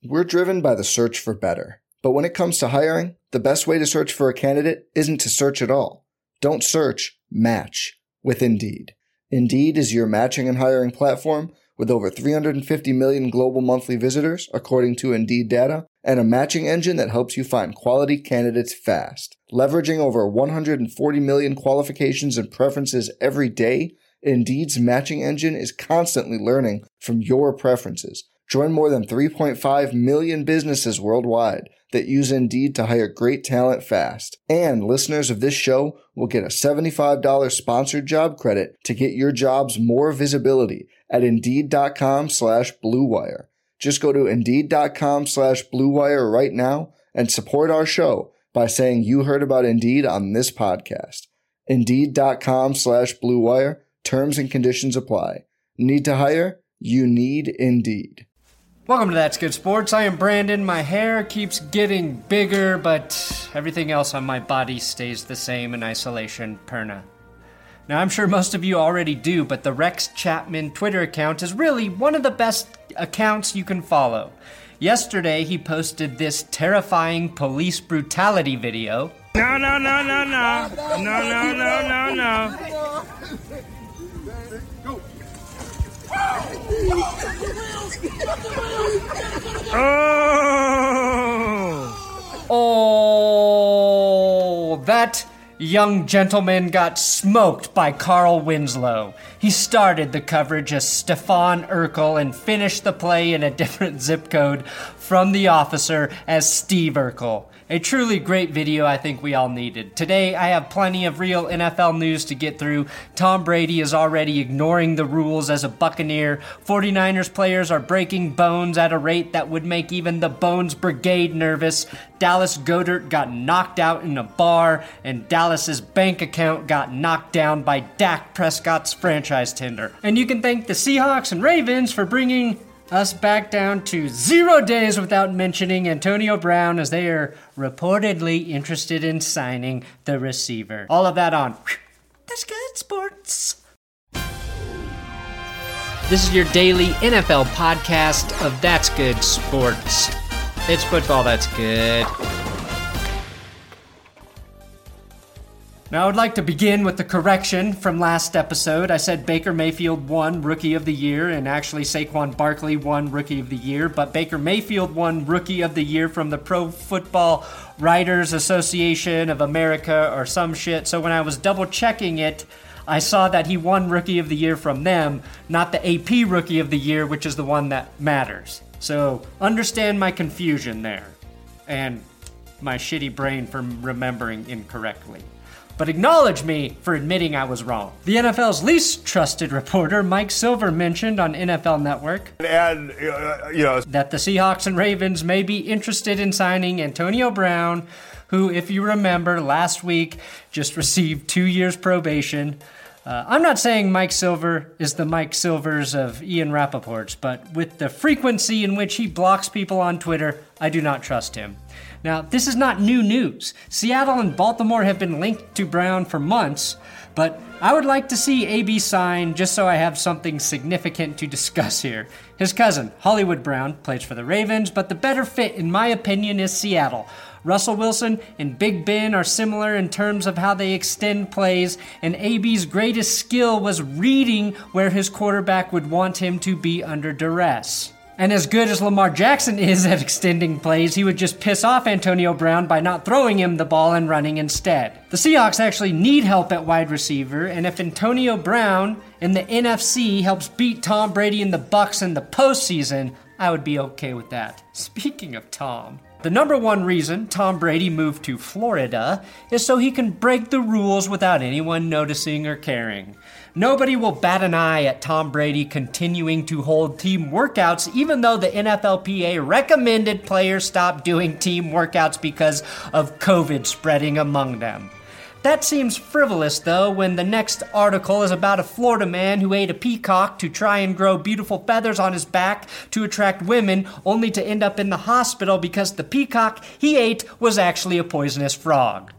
We're driven by the search for better. But when it comes to hiring, the best way to search for a candidate isn't to search at all. Don't search, match with Indeed. Indeed is your matching and hiring platform with over 350 million global monthly visitors, according to Indeed data, and a matching engine that helps you find quality candidates fast. Leveraging over 140 million qualifications and preferences every day, Indeed's matching engine is constantly learning from your preferences. Join more than 3.5 million businesses worldwide that use Indeed to hire great talent fast. And listeners of this show will get a $75 sponsored job credit to get your jobs more visibility at Indeed.com/Blue Wire. Just go to Indeed.com/Blue Wire right now and support our show by saying you heard about Indeed on this podcast. Indeed.com/Blue Wire. Terms and conditions apply. Need to hire? You need Indeed. Welcome to That's Good Sports. I am Brandon. My hair keeps getting bigger, but everything else on my body stays the same in isolation. Perna. Now, I'm sure most of you already do, but the Rex Chapman Twitter account is really one of the best accounts you can follow. Yesterday, he posted this terrifying police brutality video. No. Oh, that young gentleman got smoked by Carl Winslow. He started the coverage as Stefan Urkel and finished the play in a different zip code from the officer as Steve Urkel. A truly great video I think we all needed. Today, I have plenty of real NFL news to get through. Tom Brady is already ignoring the rules as a Buccaneer. 49ers players are breaking bones at a rate that would make even the Bones Brigade nervous. Dallas Goedert got knocked out in a bar, and Dallas's bank account got knocked down by Dak Prescott's franchise tender. And you can thank the Seahawks and Ravens for bringing us back down to 0 days without mentioning Antonio Brown, as they are reportedly interested in signing the receiver. All of that on That's Good Sports. This is your daily NFL podcast of That's Good Sports. It's football that's good. Now, I would like to begin with the correction from last episode. I said Baker Mayfield won Rookie of the Year, and actually Saquon Barkley won Rookie of the Year, but Baker Mayfield won Rookie of the Year from the Pro Football Writers Association of America or some shit. So when I was double checking it, I saw that he won Rookie of the Year from them, not the AP Rookie of the Year, which is the one that matters. So understand my confusion there, and my shitty brain for remembering incorrectly. But acknowledge me for admitting I was wrong. The NFL's least trusted reporter, Mike Silver, mentioned on NFL Network that the Seahawks and Ravens may be interested in signing Antonio Brown, who, if you remember, last week just received 2 years probation. I'm not saying Mike Silver is the Mike Silvers of Ian Rappaport's, but with the frequency in which he blocks people on Twitter, I do not trust him. Now, this is not new news. Seattle and Baltimore have been linked to Brown for months, but I would like to see AB sign just so I have something significant to discuss here. His cousin, Hollywood Brown, plays for the Ravens, but the better fit, in my opinion, is Seattle. Russell Wilson and Big Ben are similar in terms of how they extend plays, and AB's greatest skill was reading where his quarterback would want him to be under duress. And as good as Lamar Jackson is at extending plays, he would just piss off Antonio Brown by not throwing him the ball and running instead. The Seahawks actually need help at wide receiver, and if Antonio Brown in the NFC helps beat Tom Brady and the Bucs in the postseason, I would be okay with that. Speaking of Tom, the number one reason Tom Brady moved to Florida is so he can break the rules without anyone noticing or caring. Nobody will bat an eye at Tom Brady continuing to hold team workouts, even though the NFLPA recommended players stop doing team workouts because of COVID spreading among them. That seems frivolous, though, when the next article is about a Florida man who ate a peacock to try and grow beautiful feathers on his back to attract women, only to end up in the hospital because the peacock he ate was actually a poisonous frog.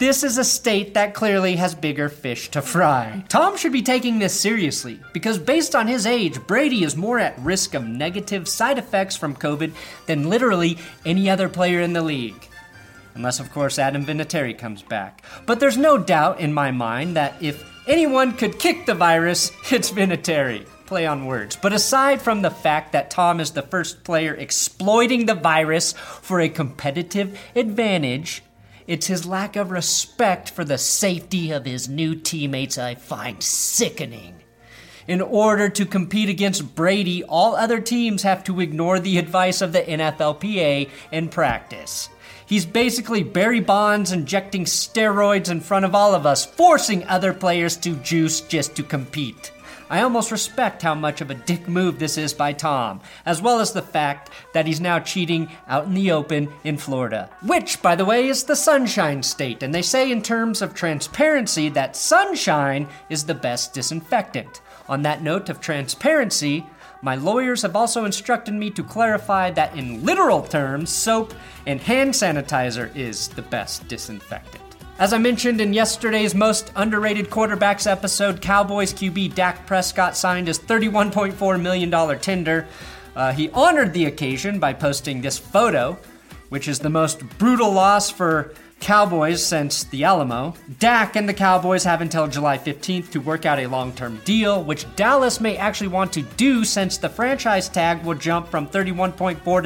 This is a state that clearly has bigger fish to fry. Tom should be taking this seriously, because based on his age, Brady is more at risk of negative side effects from COVID than literally any other player in the league. Unless, of course, Adam Vinatieri comes back. But there's no doubt in my mind that if anyone could kick the virus, it's Vinatieri. Play on words. But aside from the fact that Tom is the first player exploiting the virus for a competitive advantage, it's his lack of respect for the safety of his new teammates I find sickening. In order to compete against Brady, all other teams have to ignore the advice of the NFLPA and practice. He's basically Barry Bonds injecting steroids in front of all of us, forcing other players to juice just to compete. I almost respect how much of a dick move this is by Tom, as well as the fact that he's now cheating out in the open in Florida, which, by the way, is the Sunshine State, and they say in terms of transparency that sunshine is the best disinfectant. On that note of transparency, my lawyers have also instructed me to clarify that in literal terms, soap and hand sanitizer is the best disinfectant. As I mentioned in yesterday's most underrated quarterbacks episode, Cowboys QB Dak Prescott signed his $31.4 million tender. He honored the occasion by posting this photo, which is the most brutal loss for Cowboys since the Alamo. Dak and the Cowboys have until July 15th to work out a long-term deal, which Dallas may actually want to do since the franchise tag will jump from $31.4 to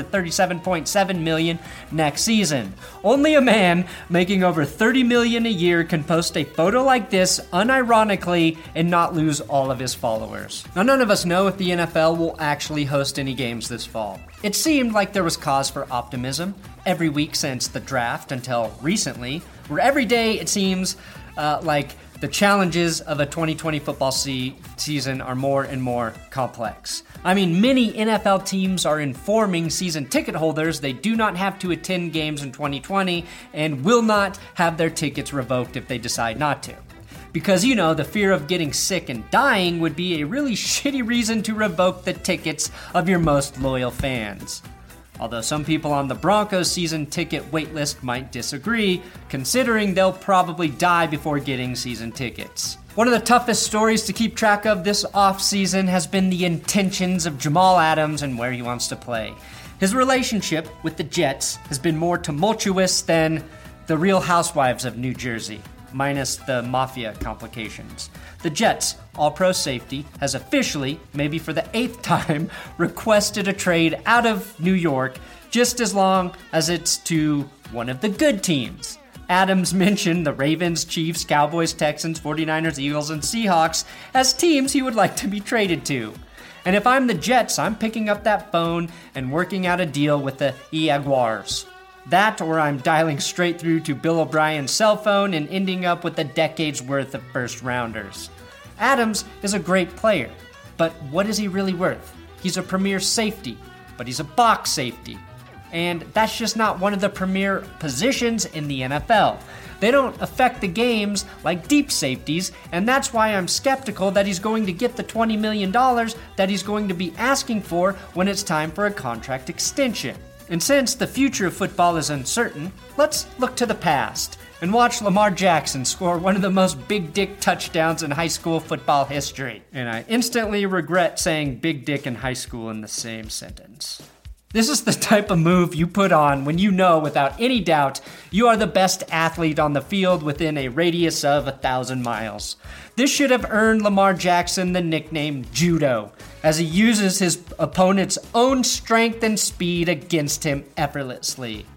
$37.7 million next season. Only a man making over $30 million a year can post a photo like this unironically and not lose all of his followers. Now, none of us know if the NFL will actually host any games this fall. It seemed like there was cause for optimism every week since the draft until recently, where every day it seems like the challenges of a 2020 football season are more and more complex. I mean, many NFL teams are informing season ticket holders they do not have to attend games in 2020 and will not have their tickets revoked if they decide not to. Because, the fear of getting sick and dying would be a really shitty reason to revoke the tickets of your most loyal fans. Although some people on the Broncos season ticket waitlist might disagree, considering they'll probably die before getting season tickets. One of the toughest stories to keep track of this offseason has been the intentions of Jamal Adams and where he wants to play. His relationship with the Jets has been more tumultuous than the Real Housewives of New Jersey, minus the mafia complications. The Jets' all-pro safety has officially, maybe for the 8th time, requested a trade out of New York just as long as it's to one of the good teams. Adams mentioned the Ravens, Chiefs, Cowboys, Texans, 49ers, Eagles, and Seahawks as teams he would like to be traded to. And if I'm the Jets, I'm picking up that phone and working out a deal with the Jaguars. That, or I'm dialing straight through to Bill O'Brien's cell phone and ending up with a decade's worth of first-rounders. Adams is a great player, but what is he really worth? He's a premier safety, but he's a box safety. And that's just not one of the premier positions in the NFL. They don't affect the games like deep safeties, and that's why I'm skeptical that he's going to get the $20 million that he's going to be asking for when it's time for a contract extension. And since the future of football is uncertain, let's look to the past and watch Lamar Jackson score one of the most big dick touchdowns in high school football history. And I instantly regret saying big dick and high school in the same sentence. This is the type of move you put on when you know without any doubt you are the best athlete on the field within a radius of 1,000 miles. This should have earned Lamar Jackson the nickname Judo, as he uses his opponent's own strength and speed against him effortlessly.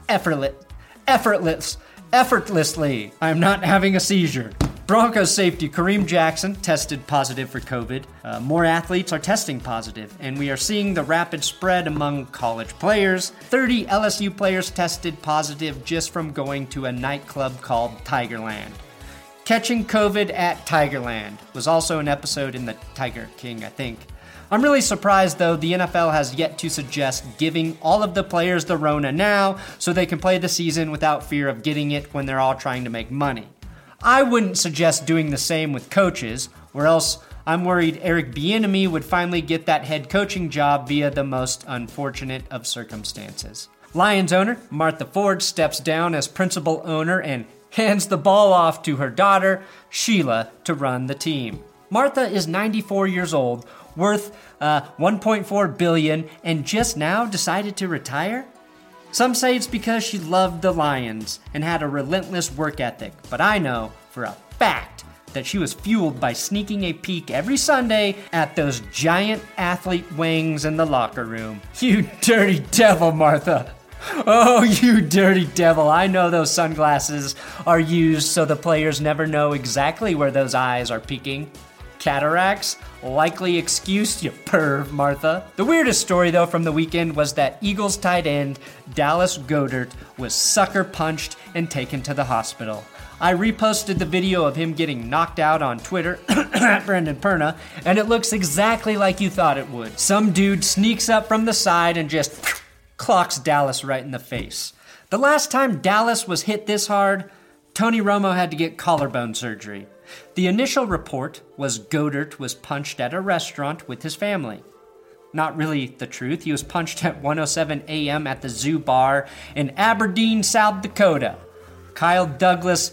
Effortlessly. I'm not having a seizure. Broncos safety Kareem Jackson tested positive for COVID. More athletes are testing positive, and we are seeing the rapid spread among college players. 30 LSU players tested positive just from going to a nightclub called Tigerland. Catching COVID at Tigerland was also an episode in the Tiger King, I think. I'm really surprised, though, the NFL has yet to suggest giving all of the players the Rona now so they can play the season without fear of getting it when they're all trying to make money. I wouldn't suggest doing the same with coaches, or else I'm worried Eric Bieniemy would finally get that head coaching job via the most unfortunate of circumstances. Lions owner Martha Ford steps down as principal owner and hands the ball off to her daughter, Sheila, to run the team. Martha is 94 years old, worth $1.4 billion, and just now decided to retire? Some say it's because she loved the Lions and had a relentless work ethic, but I know for a fact that she was fueled by sneaking a peek every Sunday at those giant athlete wings in the locker room. You dirty devil, Martha. Oh, you dirty devil. I know those sunglasses are used so the players never know exactly where those eyes are peeking. Cataracts? Likely excuse, you perv, Martha. The weirdest story, though, from the weekend was that Eagles tight end Dallas Goedert was sucker punched and taken to the hospital. I reposted the video of him getting knocked out on Twitter at Brendan Perna, and it looks exactly like you thought it would. Some dude sneaks up from the side and just clocks Dallas right in the face. The last time Dallas was hit this hard, Tony Romo had to get collarbone surgery. The initial report was Goedert was punched at a restaurant with his family. Not really the truth. He was punched at 1:07 a.m. at the Zoo Bar in Aberdeen, South Dakota. Kyle Douglas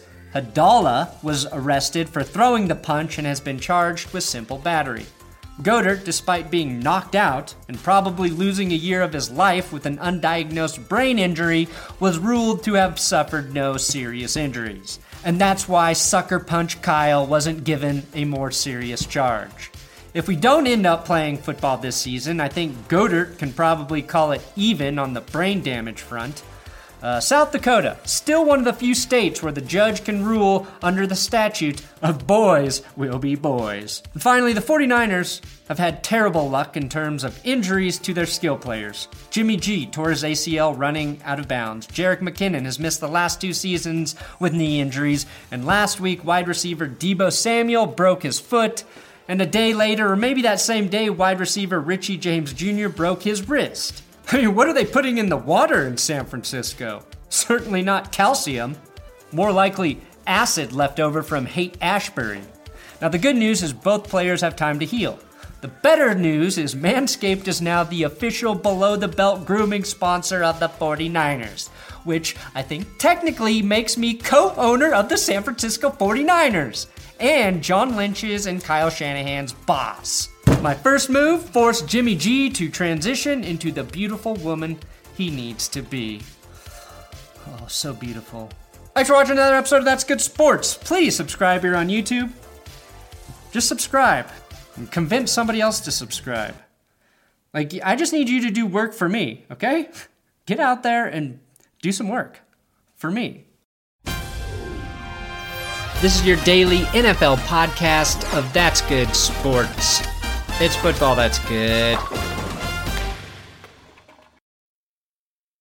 Hadala was arrested for throwing the punch and has been charged with simple battery. Goedert, despite being knocked out and probably losing a year of his life with an undiagnosed brain injury, was ruled to have suffered no serious injuries. And that's why Sucker Punch Kyle wasn't given a more serious charge. If we don't end up playing football this season, I think Goedert can probably call it even on the brain damage front. South Dakota, still one of the few states where the judge can rule under the statute of boys will be boys. And finally, the 49ers have had terrible luck in terms of injuries to their skill players. Jimmy G tore his ACL running out of bounds. Jerick McKinnon has missed the last 2 seasons with knee injuries. And last week, wide receiver Deebo Samuel broke his foot. And a day later, or maybe that same day, wide receiver Richie James Jr. broke his wrist. I mean, what are they putting in the water in San Francisco? Certainly not calcium. More likely acid left over from Haight-Ashbury. Now, the good news is both players have time to heal. The better news is Manscaped is now the official below-the-belt grooming sponsor of the 49ers, which I think technically makes me co-owner of the San Francisco 49ers and John Lynch's and Kyle Shanahan's boss. My first move forced Jimmy G to transition into the beautiful woman he needs to be. Oh, so beautiful. Thanks for watching another episode of That's Good Sports. Please subscribe here on YouTube. Just subscribe and convince somebody else to subscribe. I just need you to do work for me, okay? Get out there and do some work for me. This is your daily NFL podcast of That's Good Sports. It's football that's good.